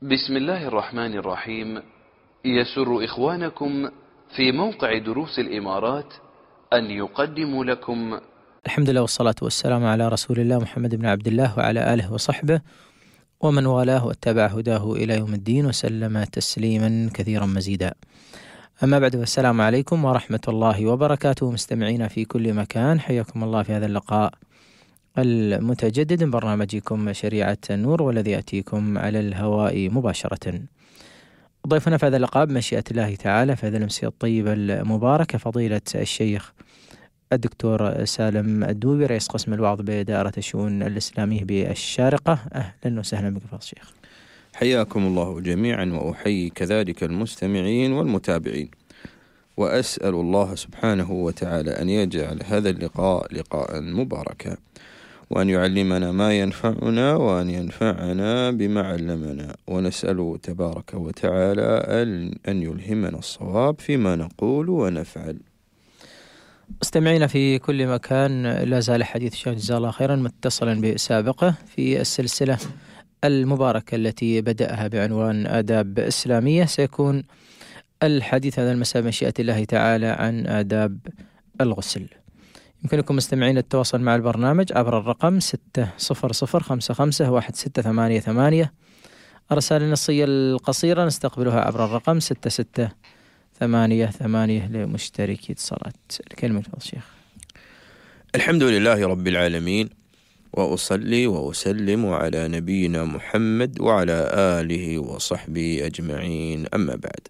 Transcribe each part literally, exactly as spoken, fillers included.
بسم الله الرحمن الرحيم. يسر إخوانكم في موقع دروس الإمارات أن يقدموا لكم الحمد لله والصلاة والسلام على رسول الله محمد بن عبد الله وعلى آله وصحبه ومن والاه واتبع هداه إلى يوم الدين وسلم تسليما كثيرا مزيدا. أما بعد، فالسلام عليكم ورحمة الله وبركاته. مستمعين في كل مكان، حياكم الله في هذا اللقاء المتجدد من برنامجكم شريعة النور، والذي يأتيكم على الهواء مباشرة. ضيفنا في هذا اللقاء بمشيئة الله تعالى في هذه الأمسية الطيبة المباركة فضيلة الشيخ الدكتور سالم الدوبي، رئيس قسم الوعظ بإدارة الشؤون الإسلامية بالشارقة. أهلا وسهلا بك فضيلة الشيخ. حياكم الله جميعا، وأحيي كذلك المستمعين والمتابعين، وأسأل الله سبحانه وتعالى أن يجعل هذا اللقاء لقاء مباركا، وأن يعلمنا ما ينفعنا، وأن ينفعنا بما علمنا، ونسأله تبارك وتعالى أن يلهمنا الصواب فيما نقول ونفعل. مستمعين في كل مكان، لا زال حديث الشيخ جزاه الله خيرا متصلا بسابقه في السلسلة المباركة التي بدأها بعنوان آداب إسلامية. سيكون الحديث هذا المساء مشيئة الله تعالى عن آداب الغسل. يمكنكم مستمعين التواصل مع البرنامج عبر الرقم ستة صفر صفر خمسة خمسة واحد ستة ثمانية ثمانية. الرسائل النصية القصيرة نستقبلها عبر الرقم ستة ستة ثمانية ثمانية لمشتركي اتصالات. الكلمة لفضل الشيخ. الحمد لله رب العالمين، وأصلي وأسلم على نبينا محمد وعلى آله وصحبه أجمعين، أما بعد.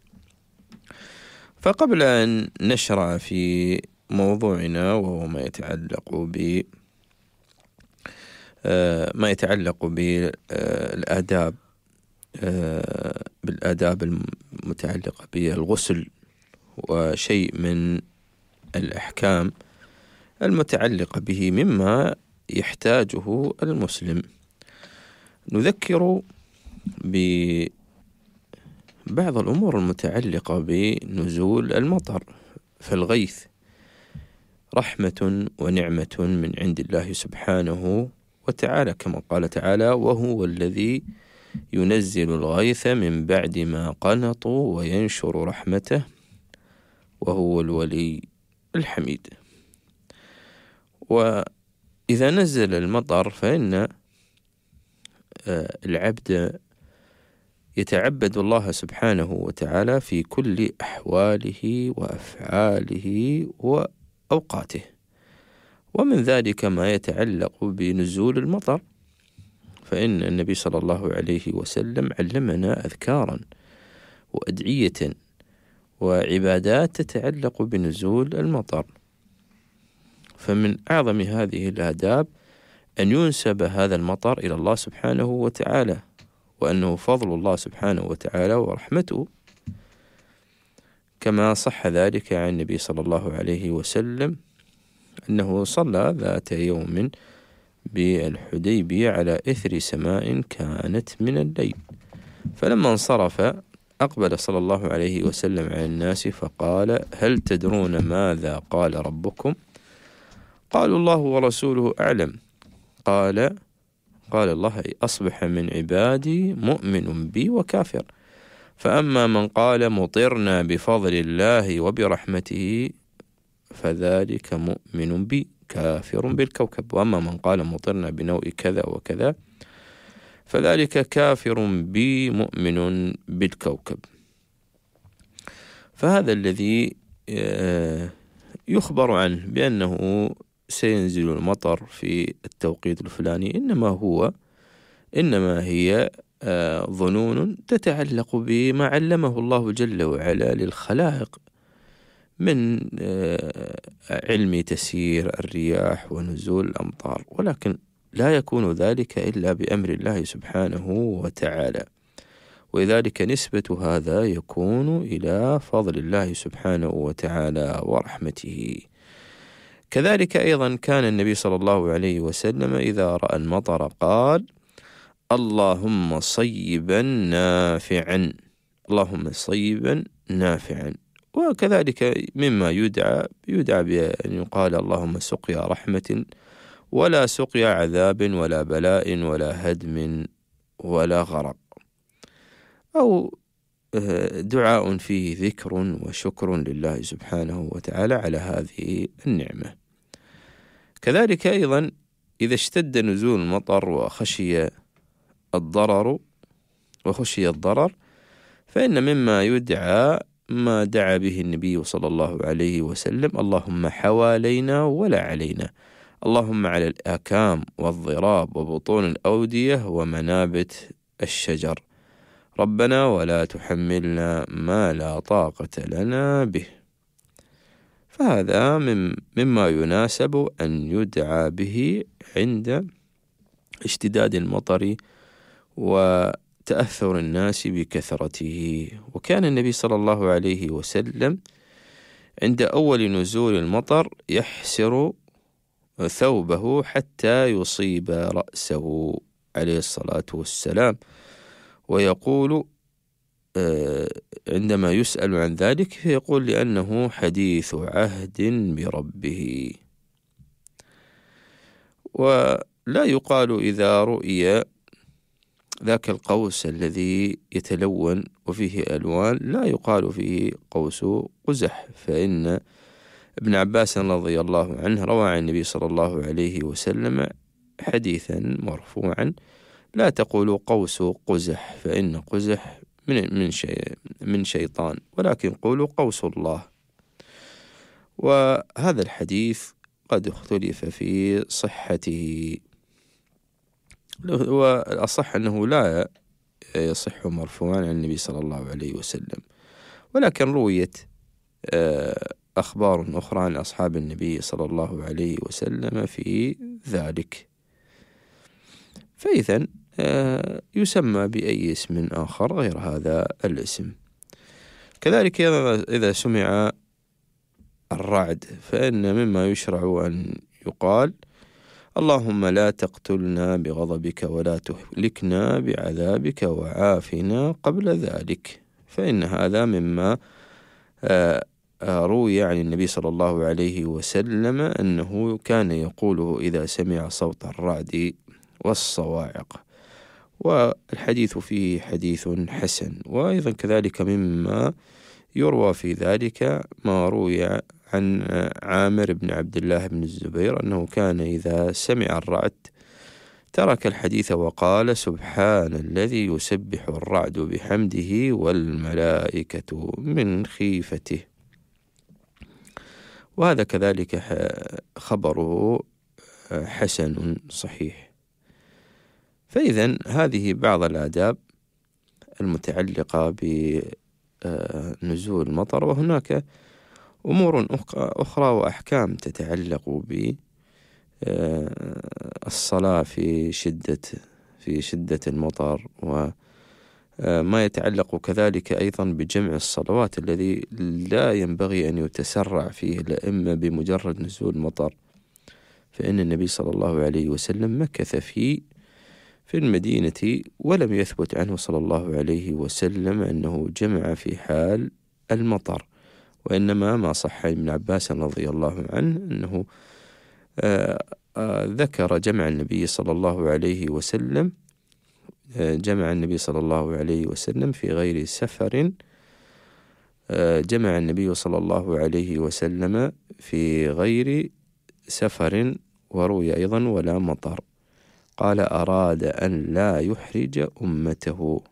فقبل أن نشرع في موضوعنا، وهو ما يتعلق ب ما يتعلق بالآداب بالآداب المتعلقة بالغسل، وشيء من الأحكام المتعلقة به مما يحتاجه المسلم، نذكر ببعض الأمور المتعلقة بنزول المطر. فالغيث رحمة ونعمة من عند الله سبحانه وتعالى، كما قال تعالى: وهو الذي ينزل الغيث من بعد ما قنطوا وينشر رحمته وهو الولي الحميد. وإذا نزل المطر فإن العبد يتعبد الله سبحانه وتعالى في كل أحواله وأفعاله وأوقاته، ومن ذلك ما يتعلق بنزول المطر، فإن النبي صلى الله عليه وسلم علمنا أذكارا وأدعية وعبادات تتعلق بنزول المطر. فمن أعظم هذه الآداب أن ينسب هذا المطر إلى الله سبحانه وتعالى، وأنه فضل الله سبحانه وتعالى ورحمته، كما صح ذلك عن النبي صلى الله عليه وسلم أنه صلى ذات يوم بالحديبية على إثر سماء كانت من الليل، فلما انصرف أقبل صلى الله عليه وسلم على الناس فقال: هل تدرون ماذا قال ربكم؟ قالوا: الله ورسوله أعلم. قال قال الله: أصبح من عبادي مؤمن بي وكافر، فأما من قال مطرنا بفضل الله وبرحمته فذلك مؤمن بي كافر بالكوكب، وأما من قال مطرنا بنوء كذا وكذا فذلك كافر بي مؤمن بالكوكب. فهذا الذي يخبر عنه بأنه سينزل المطر في التوقيت الفلاني إنما هو إنما هي ظنون تتعلق بما علمه الله جل وعلا للخلائق من علم تسيير الرياح ونزول الأمطار، ولكن لا يكون ذلك إلا بأمر الله سبحانه وتعالى، ولذلك نسبة هذا يكون إلى فضل الله سبحانه وتعالى ورحمته. كذلك أيضا كان النبي صلى الله عليه وسلم إذا رأى المطر قال: اللهم صيبا نافعا، اللهم صيبا نافعا. وكذلك مما يدعى يدعى بأن يقال: اللهم سقيا رحمة ولا سقيا عذاب ولا بلاء ولا هدم ولا غرق. أو دعاء فيه ذكر وشكر لله سبحانه وتعالى على هذه النعمة. كذلك أيضا إذا اشتد نزول المطر وخشي الضرر وخشي الضرر فإن مما يدعى ما دعا به النبي صلى الله عليه وسلم: اللهم حوالينا ولا علينا، اللهم على الآكام والضراب وبطون الأودية ومنابت الشجر، ربنا ولا تحملنا ما لا طاقة لنا به. فهذا من مما يناسب أن يدعى به عند اشتداد المطر وتأثر الناس بكثرته. وكان النبي صلى الله عليه وسلم عند أول نزول المطر يحسر ثوبه حتى يصيب رأسه عليه الصلاة والسلام، ويقول عندما يسأل عن ذلك فيقول: لأنه حديث عهد بربه. ولا يقال إذا رؤي ذاك القوس الذي يتلون وفيه ألوان لا يقال فيه قوس قزح، فإن ابن عباس رضي الله عنه روى عن النبي صلى الله عليه وسلم حديثا مرفوعا: لا تقولوا قوس قزح فإن قزح من من شيء من شيطان، ولكن قولوا قوس الله. وهذا الحديث قد اختلف في صحته، والأصح أنه لا يصح مرفوعا عن النبي صلى الله عليه وسلم، ولكن رويت أخبار أخرى عن أصحاب النبي صلى الله عليه وسلم في ذلك. فإذن يسمى بأي اسم آخر غير هذا الاسم. كذلك إذا سمع الرعد فإن مما يشرع أن يقال: اللهم لا تقتلنا بغضبك ولا تهلكنا بعذابك وعافنا قبل ذلك، فإن هذا مما روي عن النبي صلى الله عليه وسلم أنه كان يقوله إذا سمع صوت الرعد والصواعق، والحديث فيه حديث حسن. وأيضا كذلك مما يروى في ذلك ما روي عن عامر بن عبد الله بن الزبير أنه كان إذا سمع الرعد ترك الحديث وقال: سبحان الذي يسبح الرعد بحمده والملائكة من خيفته. وهذا كذلك خبره حسن صحيح. فإذن هذه بعض الآداب المتعلقة بنزول المطر، وهناك أمور أخرى وأحكام تتعلق بالصلاة في شدة في شدة المطر، وما يتعلق كذلك أيضا بجمع الصلوات الذي لا ينبغي أن يتسرع فيه الأئمة بمجرد نزول المطر. فإن النبي صلى الله عليه وسلم مكث في في المدينة ولم يثبت عنه صلى الله عليه وسلم أنه جمع في حال المطر، وإنما ما صح عن ابن عباس رضي الله عنه أنه آآ آآ ذكر جمع النبي صلى الله عليه وسلم جمع النبي صلى الله عليه وسلم في غير سفر، جمع النبي صلى الله عليه وسلم في غير سفر، وروي أيضا ولا مطر. قال: أراد أن لا يحرج أمته.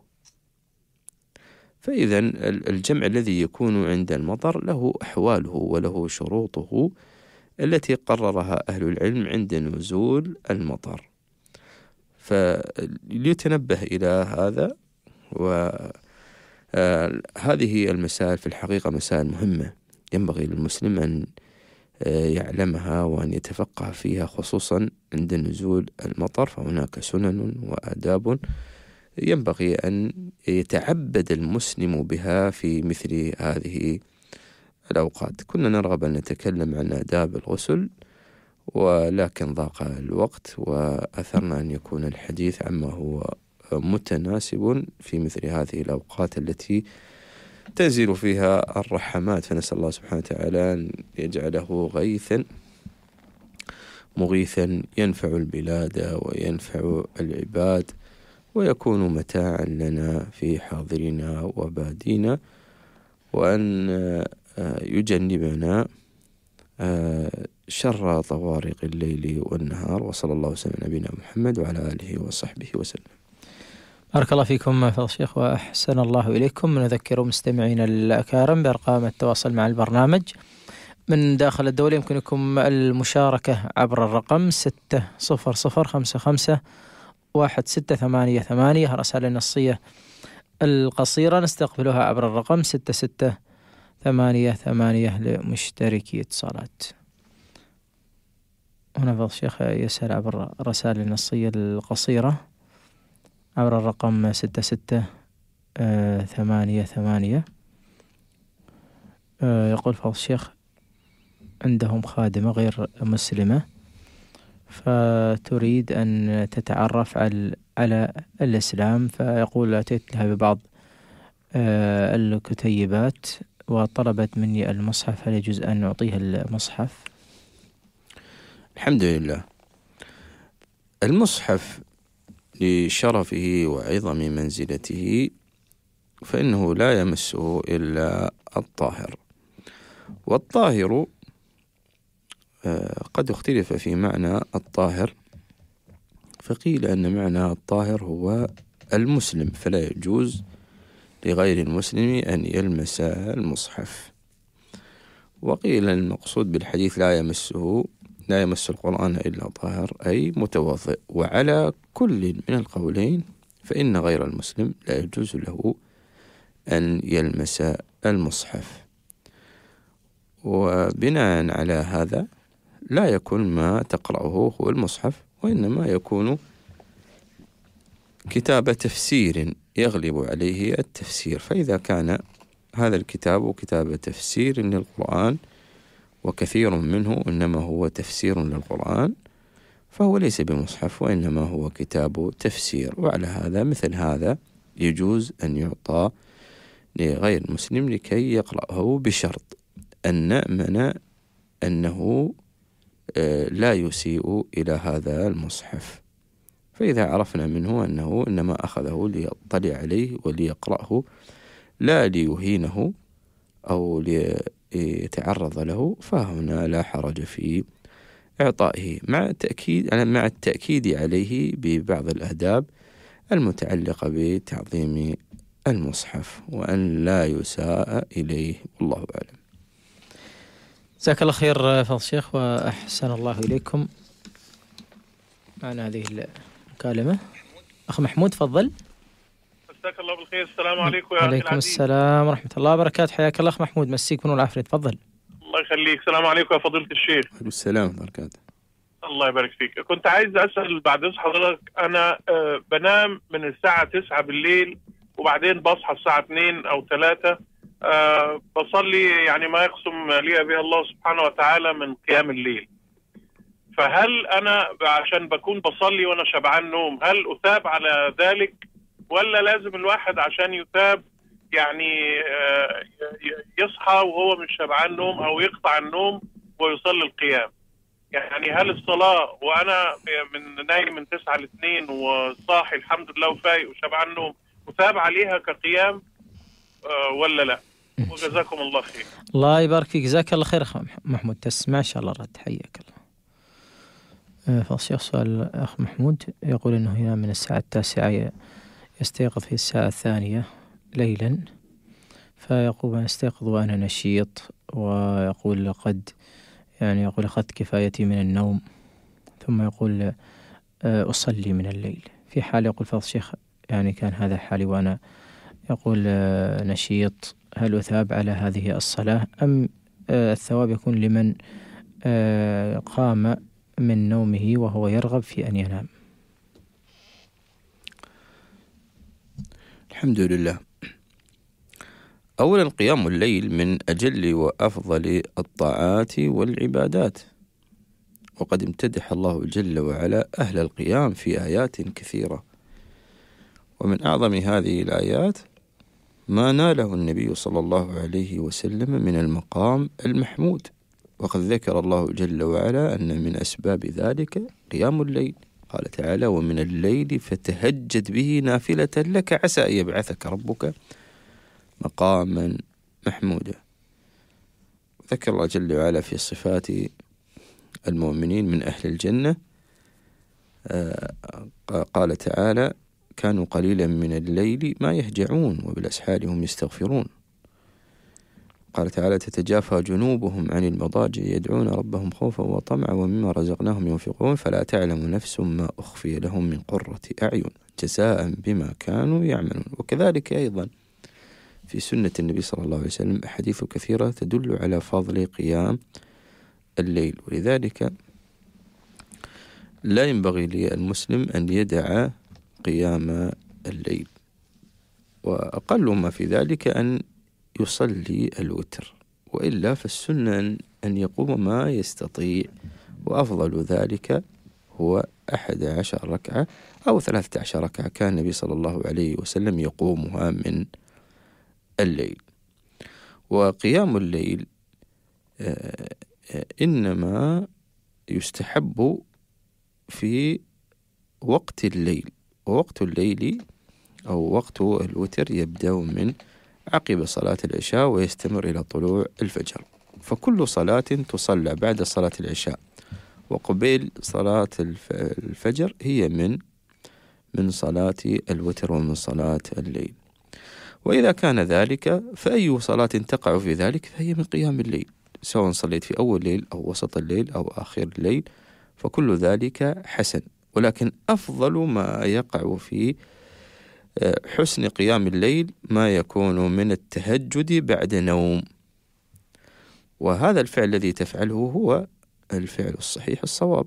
فإذا الجمع الذي يكون عند المطر له أحواله وله شروطه التي قررها أهل العلم عند نزول المطر، فليتنبه إلى هذا. وهذه المسائل في الحقيقة مسائل مهمة ينبغي للمسلم أن يعلمها وأن يتفقه فيها، خصوصا عند نزول المطر، فهناك سنن وآداب ينبغي أن يتعبد المسلم بها في مثل هذه الأوقات. كنا نرغب أن نتكلم عن آداب الغسل، ولكن ضاق الوقت وأثرنا أن يكون الحديث عما هو متناسب في مثل هذه الأوقات التي تنزل فيها الرحمات، فنسأل الله سبحانه وتعالى أن يجعله غيثا مغيثا ينفع البلاد وينفع العباد، ويكون متاعا لنا في حاضرنا وبادينا، وأن يجنبنا شر طوارق الليل والنهار. وصلى الله وسلم على نبينا محمد وعلى آله وصحبه وسلم. بارك الله فيكم فضل الشيخ وأحسن الله إليكم. نذكر مستمعينا الأكارم بأرقام التواصل مع البرنامج من داخل الدولة. يمكنكم المشاركة عبر الرقم ستة صفر صفر خمسة خمسة واحد ستة ثمانية ثمانية. رسالة نصية القصيرة نستقبلها عبر الرقم ستة ستة ثمانية ثمانية لمشتركي اتصالات. هنا فضل الشيخ يسأل عبر الرسائل النصية القصيرة عبر الرقم ستة ستة ثمانية ثمانية. يقول فضل الشيخ عندهم خادمة غير مسلمة فتريد أن تتعرف على على الإسلام، فيقول أتيت لها ببعض الكتيبات وطلبت مني المصحف، هل يجوز أن أعطيها المصحف؟ الحمد لله. المصحف لشرفه وعظم منزلته فإنه لا يمسه إلا الطاهر، والطاهر قد اختلف في معنى الطاهر، فقيل أن معنى الطاهر هو المسلم، فلا يجوز لغير المسلم أن يلمس المصحف. وقيل المقصود بالحديث لا يمسه لا يمس القرآن إلا طاهر أي متوضئ. وعلى كل من القولين فإن غير المسلم لا يجوز له أن يلمس المصحف. وبناء على هذا لا يكون ما تقرأه هو المصحف، وإنما يكون كتاب تفسير يغلب عليه التفسير. فإذا كان هذا الكتاب كتاب تفسير للقرآن وكثير منه إنما هو تفسير للقرآن فهو ليس بمصحف، وإنما هو كتاب تفسير. وعلى هذا مثل هذا يجوز أن يعطى لغير مسلم لكي يقرأه، بشرط أن نأمن أنه لا يسيء إلى هذا المصحف. فإذا عرفنا منه أنه إنما أخذه ليطلع عليه وليقرأه لا ليهينه أو ليتعرض له، فهنا لا حرج في إعطائه، مع التأكيد مع التأكيد عليه ببعض الآداب المتعلقة بتعظيم المصحف وأن لا يساء إليه، والله أعلم. جزاك الله خير فضل الشيخ وأحسن الله إليكم. معنا هذه المكالمة أخ محمود، تفضل. مساك الله بالخير. السلام عليكم يا أخي عليكم السلام ورحمة الله وبركاته. حياك الله أخ محمود، مسيك من العافية، تفضل. الله يخليك. السلام عليكم يا فضيلة الشيخ. عليكم السلام ورحمة الله وبركاته. الله يبارك فيك. كنت عايز أسأل بعد إذن حضرتك، أنا أه بنام من الساعة تسعة بالليل وبعدين بصحى الساعة اثنين أو ثلاثة، أه بصلي يعني ما يقسم لي به الله سبحانه وتعالى من قيام الليل. فهل أنا عشان بكون بصلي وأنا شبعان نوم هل أثاب على ذلك، ولا لازم الواحد عشان يثاب يعني أه يصحى وهو مش شبعان نوم أو يقطع النوم ويصلي القيام؟ يعني هل الصلاة وأنا من نايم من تسعة لاثنين وصاحي الحمد لله وفايق وشبعان نوم وثاب عليها كقيام أه ولا لا؟ وجزاكم الله خير. الله يبارك فيك، جزاك الله خير أخ محمود، تسمع إن شاء الله الرد، حياك الله. فالشيخ سؤال أخ محمود يقول أنه ينام من الساعة التاسعة يستيقظ في الساعة الثانية ليلا، فيقول أنا استيقظ وأنا نشيط، ويقول لقد يعني يقول أخذت كفايتي من النوم، ثم يقول أصلي من الليل. في حال يقول فضل الشيخ يعني كان هذا حالي وأنا يقول نشيط، هل أثاب على هذه الصلاة أم الثواب يكون لمن قام من نومه وهو يرغب في أن ينام؟ الحمد لله. أولا قيام الليل من أجل وأفضل الطاعات والعبادات، وقد امتدح الله جل وعلا أهل القيام في آيات كثيرة، ومن أعظم هذه الآيات ما ناله النبي صلى الله عليه وسلم من المقام المحمود، وقد ذكر الله جل وعلا أن من أسباب ذلك قيام الليل، قال تعالى ومن الليل فتهجد به نافلة لك عسى أن يبعثك ربك مقاما محمودا. ذكر الله جل وعلا في صفات المؤمنين من أهل الجنة، قال تعالى كانوا قليلا من الليل ما يهجعون وبالأسحار هم يستغفرون. قال تعالى تتجافى جنوبهم عن المضاجع يدعون ربهم خوفا وطمعا ومما رزقناهم ينفقون فلا تعلم نفس ما أخفي لهم من قرة أعين جزاء بما كانوا يعملون. وكذلك أيضا في سنة النبي صلى الله عليه وسلم أحاديث كثيرة تدل على فضل قيام الليل، ولذلك لا ينبغي للمسلم أن يدع قيام الليل، وأقل ما في ذلك أن يصلي الوتر، وإلا فالسنة أن يقوم ما يستطيع، وأفضل ذلك هو أحد عشر ركعة أو ثلاثة عشر ركعة كان النبي صلى الله عليه وسلم يقومها من الليل. وقيام الليل إنما يستحب في وقت الليل، ووقت الليل أو وقت الوتر يبدأ من عقب صلاة العشاء ويستمر إلى طلوع الفجر، فكل صلاة تصلى بعد صلاة العشاء وقبيل صلاة الفجر هي من من صلاة الوتر ومن صلاة الليل. وإذا كان ذلك فأي صلاة تقع في ذلك فهي من قيام الليل، سواء صليت في أول الليل أو وسط الليل أو آخر الليل، فكل ذلك حسن. ولكن أفضل ما يقع في حسن قيام الليل ما يكون من التهجد بعد نوم، وهذا الفعل الذي تفعله هو الفعل الصحيح الصواب.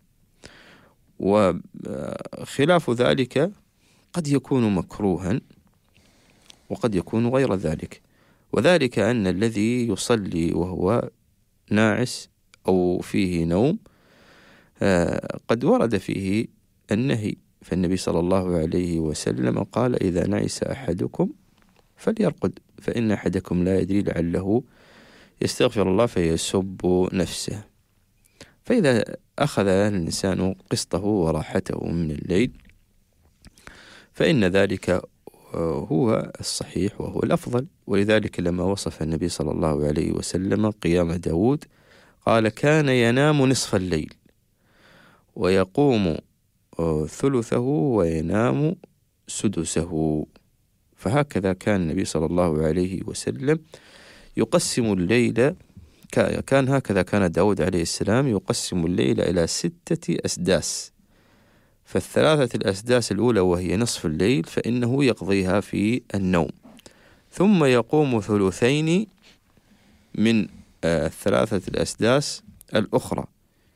وخلاف ذلك قد يكون مكروها وقد يكون غير ذلك، وذلك أن الذي يصلي وهو ناعس أو فيه نوم قد ورد فيه النهي، فالنبي صلى الله عليه وسلم قال إذا نعس أحدكم فليرقد فإن أحدكم لا يدري لعله يستغفر الله فيسب نفسه. فإذا أخذ الإنسان قسطه وراحته من الليل فإن ذلك هو الصحيح وهو الأفضل. ولذلك لما وصف النبي صلى الله عليه وسلم قيام داود قال كان ينام نصف الليل ويقوم ثلثه وينام سدسه، فهكذا كان النبي صلى الله عليه وسلم يقسم الليل، كان هكذا كان داود عليه السلام يقسم الليل إلى ستة أسداس، فالثلاثة الأسداس الأولى وهي نصف الليل فإنه يقضيها في النوم، ثم يقوم ثلثين من الثلاثة الأسداس الأخرى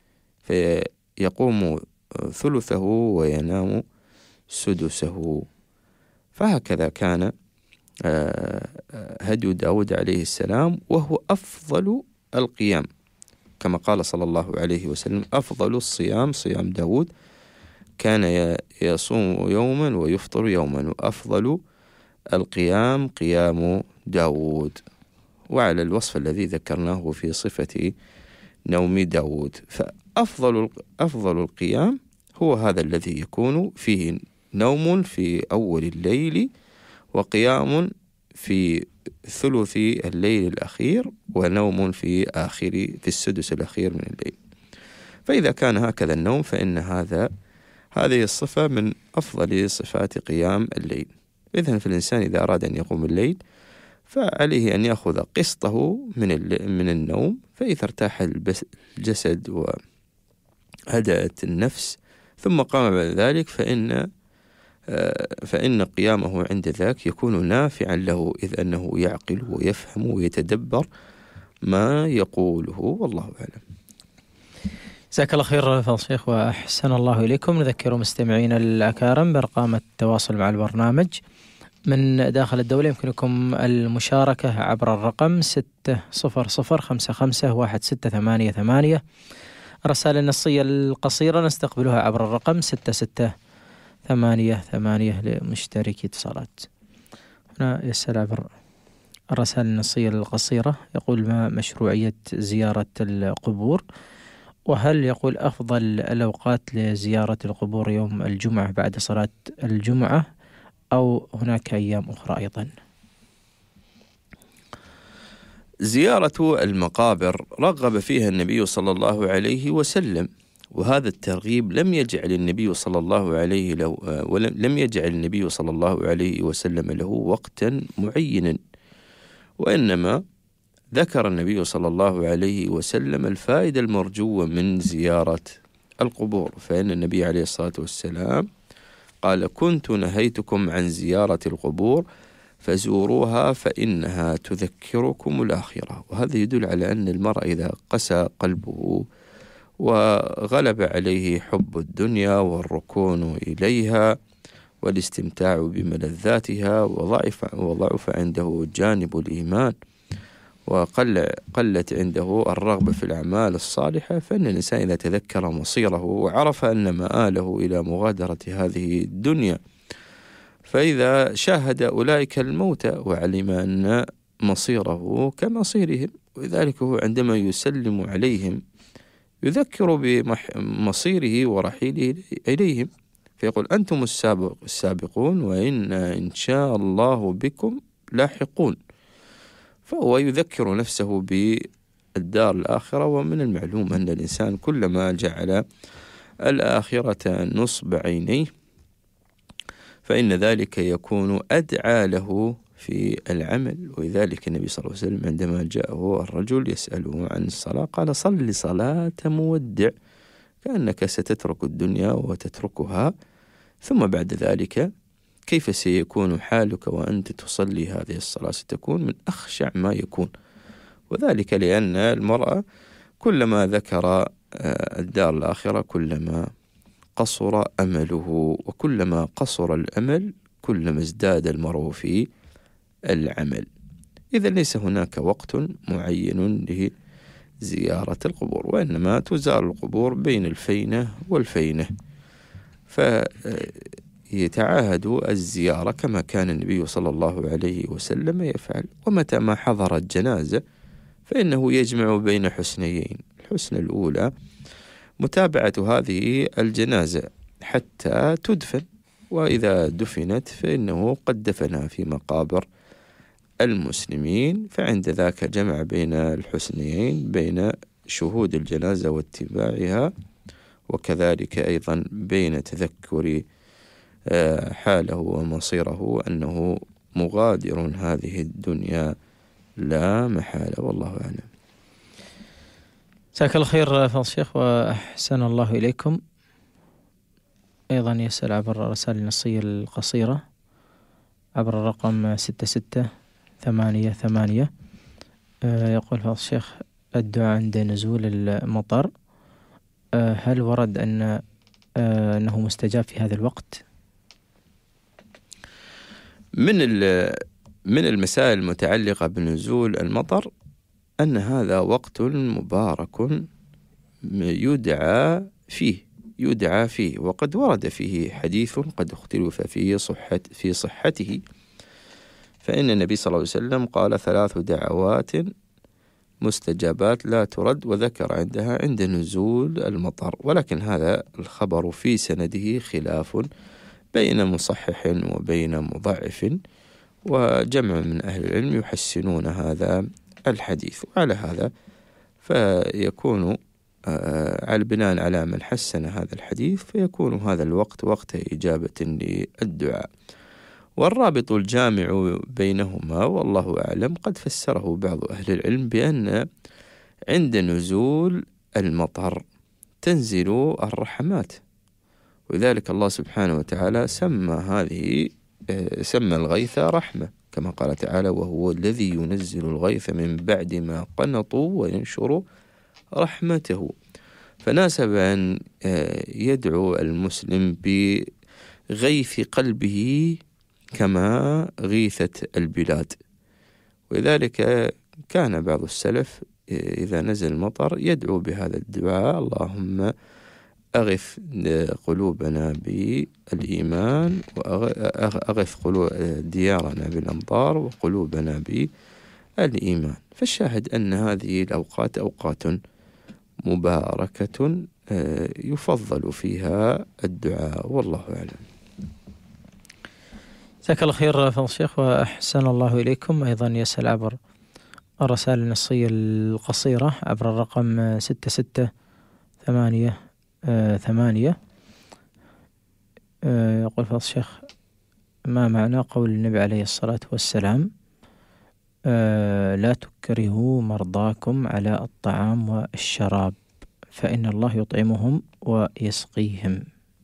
فيقوم ثلثه وينام سدسه. فهكذا كان هدي داود عليه السلام، وهو أفضل القيام كما قال صلى الله عليه وسلم أفضل الصيام صيام داود كان يصوم يوما ويفطر يوما، وأفضل القيام قيام داود، وعلى الوصف الذي ذكرناه في صفة نوم داود. فأفضل أفضل القيام هو هذا الذي يكون فيه نوم في أول الليل وقيام في ثلث الليل الأخير ونوم في آخر في السدس الأخير من الليل. فإذا كان هكذا النوم فإن هذا هذه الصفة من أفضل صفات قيام الليل. إذن فالإنسان إذا أراد أن يقوم الليل فعليه أن يأخذ قسطه من من النوم، فإذا ارتاح الجسد وهدأت النفس ثم قام بعد ذلك فإن فإن قيامه عند ذاك يكون نافعا له، إذ أنه يعقل ويفهم ويتدبر ما يقوله، والله أعلم. جزاك الله خير فضل الشيخ وأحسن الله إليكم. نذكر مستمعين الأكارم بأرقام التواصل مع البرنامج من داخل الدولة، يمكنكم المشاركة عبر الرقم ستة صفر صفر خمسة خمسة واحد ستة ثمانية ثمانية. الرسائل النصية القصيرة نستقبلها عبر الرقم ستة ستة ثمانية ثمانية لمشتركي اتصالات. هنا يسأل عبر الرسائل النصية القصيرة، يقول ما مشروعية زيارة القبور وهل يقول أفضل الأوقات لزيارة القبور يوم الجمعة بعد صلاة الجمعة أو هناك أيام أخرى أيضا؟ زيارة المقابر رغب فيها النبي صلى الله عليه وسلم، وهذا الترغيب لم يجعل النبي صلى الله عليه له ولم لم يجعل النبي صلى الله عليه وسلم له وقتا معينا، وإنما ذكر النبي صلى الله عليه وسلم الفائدة المرجوة من زيارة القبور. فإن النبي عليه الصلاة والسلام قال: كنت نهيتكم عن زيارة القبور فزوروها فإنها تذكركم الآخرة. وهذا يدل على أن المرء إذا قسى قلبه وغلب عليه حب الدنيا والركون إليها والاستمتاع بملذاتها وضعف, وضعف عنده جانب الإيمان وقل قلت عنده الرغبة في الأعمال الصالحة، فإن الإنسان إذا تذكر مصيره وعرف أن مآله إلى مغادرة هذه الدنيا، فإذا شاهد أولئك الموت وعلم أن مصيره كمصيرهم، وذلك هو عندما يسلم عليهم يذكر بمصيره ورحيله إليهم، فيقول: أنتم السابق السابقون وإن إن شاء الله بكم لاحقون. فهو يذكر نفسه بالدار الآخرة. ومن المعلوم أن الإنسان كلما جعل الآخرة نصب عينيه فإن ذلك يكون أدعى له في العمل. ولذلك النبي صلى الله عليه وسلم عندما جاءه الرجل يسأله عن الصلاة قال: صل صلاة مودع، كأنك ستترك الدنيا وتتركها، ثم بعد ذلك كيف سيكون حالك وأنت تصلي هذه الصلاة؟ ستكون من أخشع ما يكون. وذلك لأن المرأة كلما ذكر الدار الآخرة كلما قصر أمله، وكلما قصر الأمل كلما ازداد المرء في العمل. إذا ليس هناك وقت معين لزيارة القبور، وإنما تزار القبور بين الفينة والفينة، فيتعاهد الزيارة كما كان النبي صلى الله عليه وسلم يفعل. ومتى ما حضرت جنازة فإنه يجمع بين حسنيين: الحسن الأولى متابعة هذه الجنازة حتى تدفن، وإذا دفنت فإنه قد دفنها في مقابر المسلمين، فعند ذاك جمع بين الحسنيين بين شهود الجنازة واتباعها، وكذلك أيضا بين تذكر حاله ومصيره أنه مغادر هذه الدنيا لا محالة. والله أعلم. جزاك الله خير فضل الشيخ وأحسن الله إليكم. أيضا يسأل عبر الرسائل النصية القصيرة عبر الرقم ستة ستة ثمانية ثمانية، يقول فضل الشيخ: الدعاء عند نزول المطر هل ورد أن أنه مستجاب في هذا الوقت؟ من من المسائل المتعلقة بنزول المطر أن هذا وقت مبارك يدعى فيه يدعى فيه وقد ورد فيه حديث قد اختلف فيه صحة في صحته، فإن النبي صلى الله عليه وسلم قال: ثلاث دعوات مستجابات لا ترد، وذكر عندها عند نزول المطر. ولكن هذا الخبر في سنده خلاف بين مصحح وبين مضعف، وجمع من أهل العلم يحسنون هذا الحديث. وعلى هذا فيكون على بناء على من حسن هذا الحديث فيكون هذا الوقت وقت إجابة للدعاء. والرابط الجامع بينهما والله أعلم قد فسره بعض أهل العلم بأن عند نزول المطر تنزل الرحمات، وذلك الله سبحانه وتعالى سمى هذه سمى الغيث رحمة، كما قال تعالى: وهو الذي ينزل الغيث من بعد ما قنطوا وينشر رحمته. فناسب أن يدعو المسلم بغيث قلبه كما غيثت البلاد. ولذلك كان بعض السلف إذا نزل المطر يدعو بهذا الدعاء: اللهم أغث قلوبنا بالإيمان، وأغث ديارنا بالأمطار، وقلوبنا بالإيمان. فالشاهد أن هذه الأوقات أوقات مباركة يفضل فيها الدعاء، والله أعلم. جزاك الله خير فضل الشيخ وأحسن الله إليكم. أيضا يسأل عبر الرسائل النصية القصيرة عبر الرقم ستة ستة ثمانية ثمانية. يقول فضل الشيخ: ما معنى قول النبي عليه الصلاة والسلام: لا تكرهوا مرضاكم على الطعام والشراب فإن الله يطعمهم ويسقيهم؟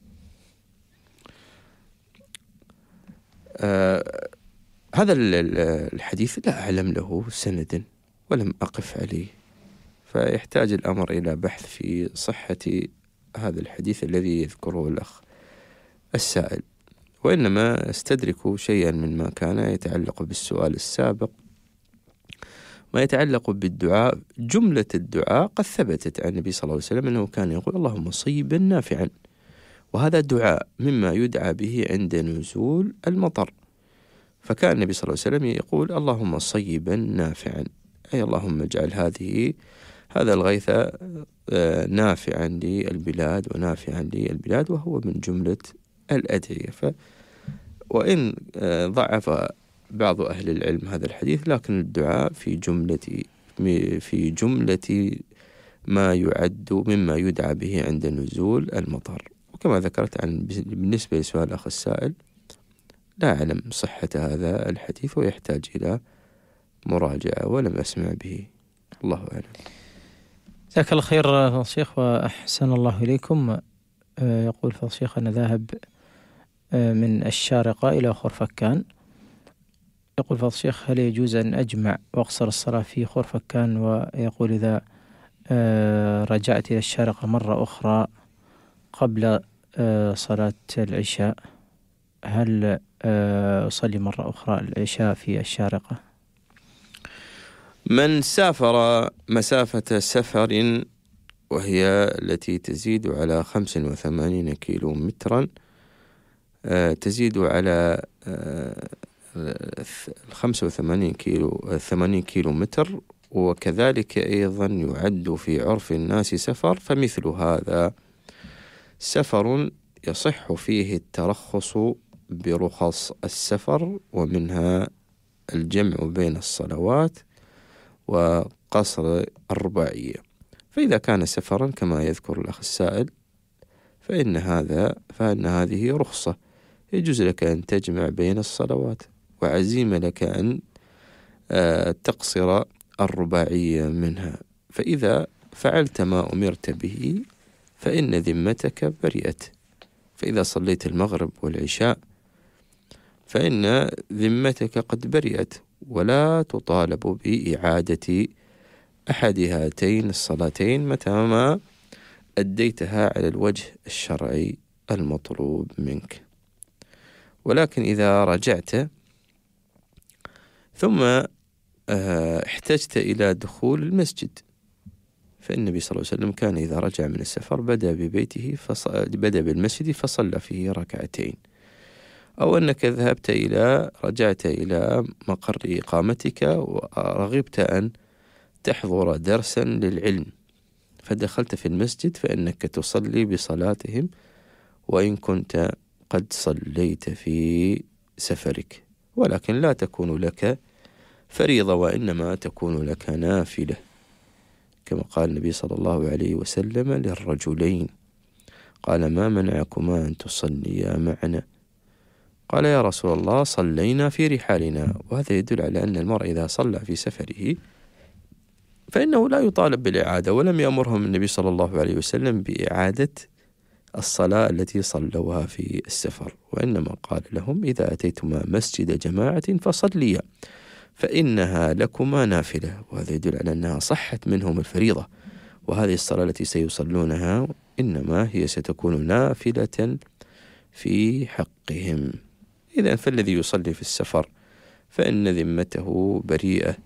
آه هذا الحديث لا أعلم له سند ولم أقف عليه، فيحتاج الأمر إلى بحث في صحة هذا الحديث الذي يذكره الأخ السائل، وإنما استدرك شيئا مما كان يتعلق بالسؤال السابق، ما يتعلق بالدعاء. جملة الدعاء قد ثبتت عن النبي صلى الله عليه وسلم أنه كان يقول: اللهم صيبا نافعا، وهذا دعاء مما يدعى به عند نزول المطر. فكان النبي صلى الله عليه وسلم يقول: اللهم صيبا نافعا، أي اللهم اجعل هذه هذا الغيث نافعا للبلاد ونافعا للبلاد، وهو من جملة الأدعية. ف وإن ضعف بعض أهل العلم هذا الحديث، لكن الدعاء في جملة في جملة ما يعد مما يدعى به عند نزول المطر. وكما ذكرت عن بالنسبة لسؤال الأخ السائل، لا أعلم صحة هذا الحديث ويحتاج إلى مراجعة ولم أسمع به، الله أعلم. جزاك الله خير فضل الشيخ وأحسن الله إليكم. يقول فضل الشيخ: أنا ذاهب من الشارقة إلى خرفكان. يقول فضل الشيخ: هل يجوز أن أجمع وأقصر الصلاة في خرفكان؟ ويقول: إذا رجعت إلى الشارقة مرة أخرى قبل صلاة العشاء، هل أصلي مرة أخرى العشاء في الشارقة؟ من سافر مسافة سفر وهي التي تزيد على خمس وثمانين كيلو مترا، تزيد على الخمسة وثمانين كيلو ثمانين كيلو متر، وكذلك أيضا يعد في عرف الناس سفر، فمثل هذا سفر يصح فيه الترخص برخص السفر، ومنها الجمع بين الصلوات وقصر الرباعية. فإذا كان سفرا كما يذكر الأخ السائل فإن هذا فإن هذه رخصة، يجوز لك أن تجمع بين الصلوات، وعزيمة لك أن تقصر الرباعية منها. فإذا فعلت ما أمرت به فإن ذمتك برئت. فإذا صليت المغرب والعشاء فإن ذمتك قد برئت، ولا تطالب بإعادة أحد هاتين الصلاتين متى ما أديتها على الوجه الشرعي المطلوب منك. ولكن إذا رجعت ثم احتجت إلى دخول المسجد، فالنبي صلى الله عليه وسلم كان إذا رجع من السفر بدأ ببيته فص... بدأ بالمسجد فصلى فيه ركعتين. أو أنك ذهبت إلى رجعت إلى مقر إقامتك ورغبت أن تحضر درسا للعلم فدخلت في المسجد، فإنك تصلي بصلاتهم وإن كنت قد صليت في سفرك، ولكن لا تكون لك فريضة وإنما تكون لك نافلة، كما قال النبي صلى الله عليه وسلم للرجلين: قال: ما منعكما أن تصليا معنا؟ قال: يا رسول الله صلينا في رحالنا. وهذا يدل على أن المرء إذا صلى في سفره فإنه لا يطالب بالإعادة، ولم يأمرهم النبي صلى الله عليه وسلم بإعادة الصلاة التي صلوها في السفر، وإنما قال لهم: إذا أتيتما مسجد جماعة فصليا فإنها لكما نافلة. وهذا يدل على أنها صحت منهم الفريضة، وهذه الصلاة التي سيصلونها إنما هي ستكون نافلة في حقهم. إذن فالذي يصلي في السفر فإن ذمته بريئة،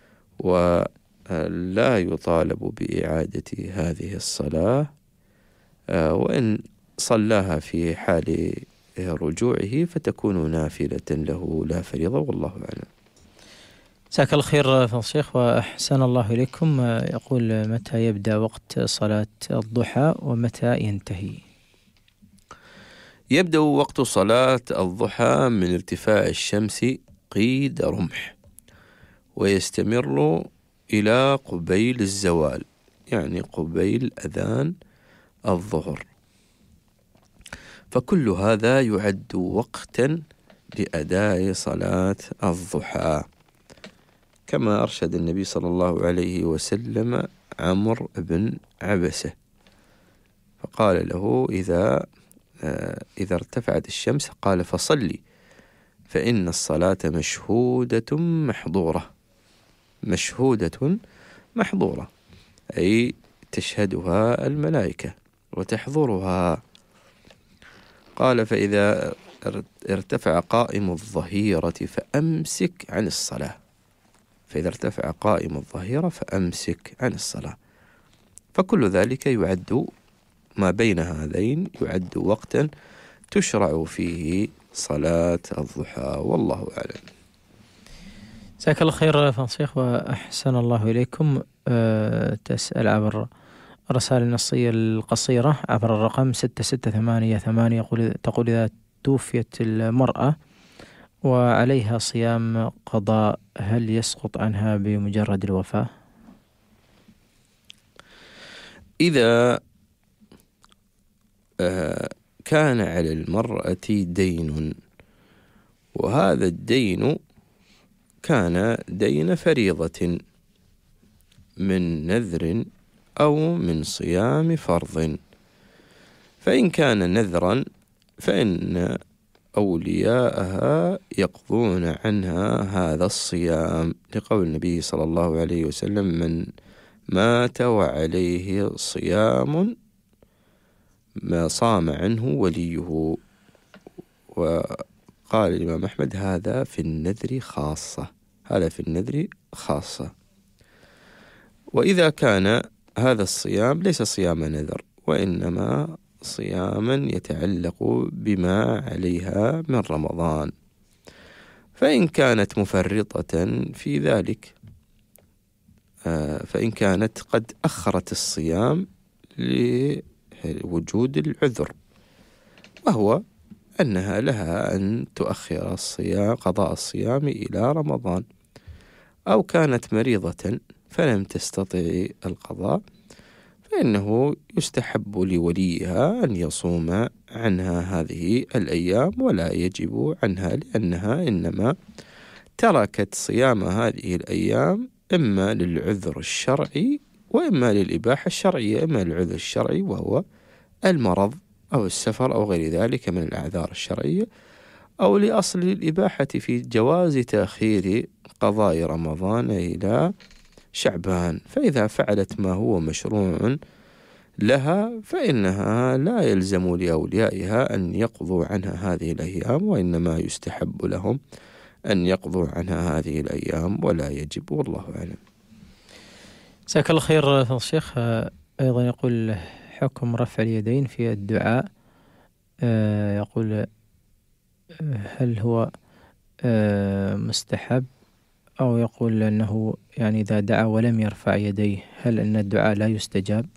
ولا يطالب بإعادة هذه الصلاة، وإن صلاها في حال رجوعه فتكون نافلة له لا فريضة، والله أعلم. مساك الله خير فضل الشيخ وأحسن الله إليكم. يقول: متى يبدأ وقت صلاة الضحى ومتى ينتهي؟ يبدأ وقت صلاة الضحى من ارتفاع الشمس قيد رمح، ويستمر إلى قبيل الزوال، يعني قبيل أذان الظهر. فكل هذا يعد وقتا لأداء صلاة الضحى، كما أرشد النبي صلى الله عليه وسلم عمرو بن عبسة فقال له: إذا إذا ارتفعت الشمس قال: فصلي فإن الصلاة مشهودة محظورة. مشهودة محظورة أي تشهدها الملائكة وتحضرها. قال: فإذا ارتفع قائم الظهيرة فأمسك عن الصلاة. فإذا ارتفع قائم الظهيرة فأمسك عن الصلاة. فكل ذلك يعد، ما بين هذين يعد وقتا تشرع فيه صلاة الضحى، والله أعلم. جزاك الله خير فضل الشيخ وأحسن الله إليكم. أه تسأل عبر الرسائل النصية القصيرة عبر الرقم ستة ستة ثمانية ثمانية، تقول: إذا توفيت المرأة وعليها صيام قضاء هل يسقط عنها بمجرد الوفاة؟ إذا كان على المرأة دين، وهذا الدين كان دين فريضة من نذر أو من صيام فرض، فإن كان نذرا فإن أولياءها يقضون عنها هذا الصيام، لقول النبي صلى الله عليه وسلم: من مات وعليه صيام ما صام عنه وليه. وقال الإمام أحمد: هذا في النذر خاصة، هذا في النذر خاصة. وإذا كان هذا الصيام ليس صيام نذر، وإنما صياما يتعلق بما عليها من رمضان، فإن كانت مفرطة في ذلك، فإن كانت قد أخرت الصيام لوجود العذر، وهو أنها لها أن تؤخر الصيام قضاء الصيام إلى رمضان، أو كانت مريضة فلم تستطع القضاء، فإنه يستحب لوليها أن يصوم عنها هذه الأيام ولا يجب عنها، لأنها إنما تركت صيام هذه الأيام إما للعذر الشرعي وإما للإباحة الشرعية. إما للعذر الشرعي وهو المرض أو السفر أو غير ذلك من الأعذار الشرعية، أو لأصل الإباحة في جواز تأخير قضاء رمضان إلى شعبان. فإذا فعلت ما هو مشروع لها فإنها لا يلزم لأوليائها أن يقضوا عنها هذه الأيام، وإنما يستحب لهم أن يقضوا عنها هذه الأيام ولا يجب، والله أعلم. جزاك الله خير فضل الشيخ. أيضا يقول: حكم رفع اليدين في الدعاء، يقول: هل هو مستحب، أو يقول أنه يعني إذا دعا ولم يرفع يديه هل أن الدعاء لا يستجاب؟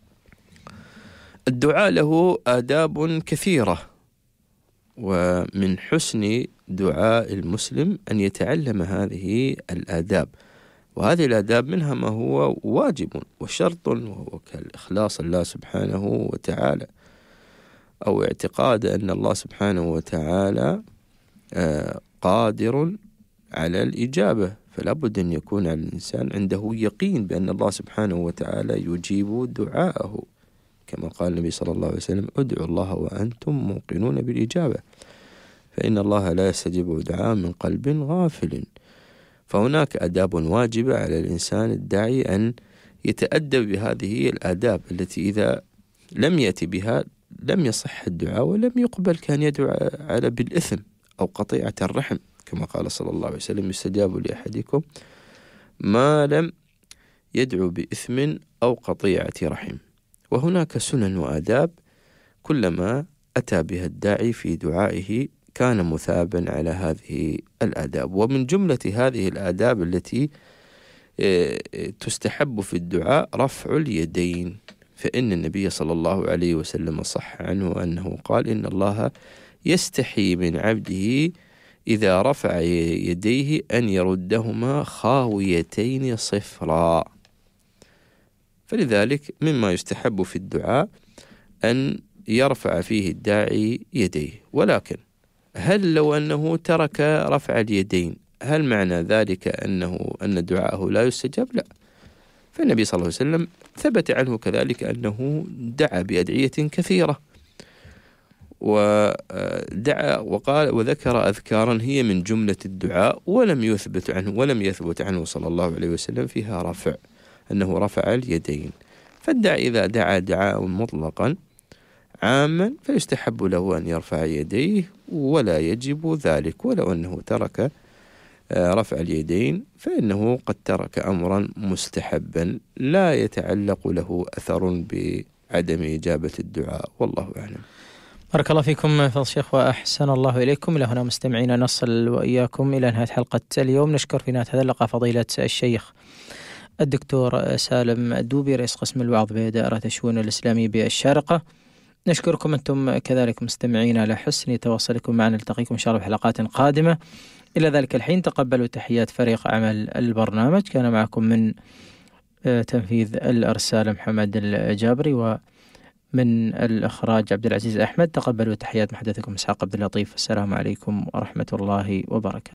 الدعاء له آداب كثيرة، ومن حسن دعاء المسلم أن يتعلم هذه الآداب، وهذه الآداب منها ما هو واجب وشرط، وهو كالإخلاص الله سبحانه وتعالى، أو اعتقاد أن الله سبحانه وتعالى قادر على الإجابة، فلا بد أن يكون على الإنسان عنده يقين بأن الله سبحانه وتعالى يجيب دعاءه، كما قال النبي صلى الله عليه وسلم: ادعوا الله وأنتم موقنون بالإجابة، فإن الله لا يستجيب دعاء من قلب غافل. فهناك آداب واجبة على الإنسان الداعي أن يتأدب بهذه الآداب، التي إذا لم يأتي بها لم يصح الدعاء ولم يقبل، كان يدعو على بالإثم أو قطيعة الرحم، كما قال صلى الله عليه وسلم: يستجاب لأحدكم ما لم يدعو بإثم أو قطيعة رحم. وهناك سنن وآداب كلما أتى بها الداعي في دعائه كان مثابا على هذه الآداب. ومن جملة هذه الآداب التي تستحب في الدعاء رفع اليدين، فإن النبي صلى الله عليه وسلم صح عنه أنه قال: إن الله يستحي من عبده إذا رفع يديه أن يردهما خاويتين صفرا. فلذلك مما يستحب في الدعاء أن يرفع فيه الداعي يديه. ولكن هل لو أنه ترك رفع اليدين هل معنى ذلك أنه أن دعاءه لا يستجاب؟ لا، فالنبي صلى الله عليه وسلم ثبت عنه كذلك أنه دعا بأدعية كثيرة، ودعا وقال وذكر أذكارا هي من جملة الدعاء، ولم يثبت عنه ولم يثبت عنه صلى الله عليه وسلم فيها رفع أنه رفع اليدين. فالداعي إذا دعا دعاء مطلقا عاما فيستحب له أن يرفع يديه ولا يجب ذلك، ولو أنه ترك رفع اليدين فإنه قد ترك أمرا مستحبا لا يتعلق له أثر بعدم إجابة الدعاء، والله أعلم. بارك الله فيكم فضل الشيخ وأحسن الله إليكم. إلى هنا مستمعينا نصل وإياكم إلى نهاية حلقة اليوم. نشكر في نهاية هذا اللقاء فضيلة الشيخ الدكتور سالم الدوبي رئيس قسم الوعظ بإدارة الشؤون الإسلامية بالشارقة. نشكركم أنتم كذلك مستمعين على حسن تواصلكم معنا. نلتقيكم إن شاء الله في حلقات قادمة. إلى ذلك الحين تقبلوا تحيات فريق عمل البرنامج. كان معكم من تنفيذ الإرسال محمد الجابري، ومن الإخراج عبد العزيز أحمد. تقبلوا تحيات محدثكم إسحاق عبد اللطيف. السلام عليكم ورحمة الله وبركاته.